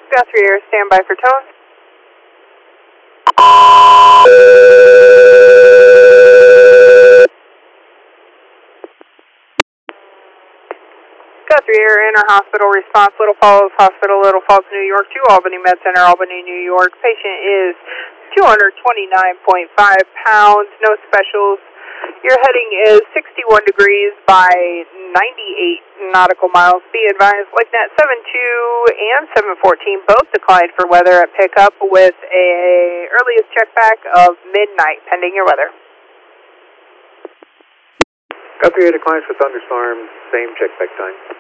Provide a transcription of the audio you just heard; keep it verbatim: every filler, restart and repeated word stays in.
Guthrie Air, stand by for tone. Guthrie Air, inter-hospital response, Little Falls Hospital, Little Falls, New York, to Albany Med Center, Albany, New York. Patient is two hundred twenty-nine point five pounds, no specials. Your heading is sixty-one degrees by ninety-eight nautical miles. Be advised, LightNet seven two and seven fourteen both declined for weather at pickup with a earliest checkback of midnight, pending your weather. Guthrie Air declines for thunderstorm, same checkback time.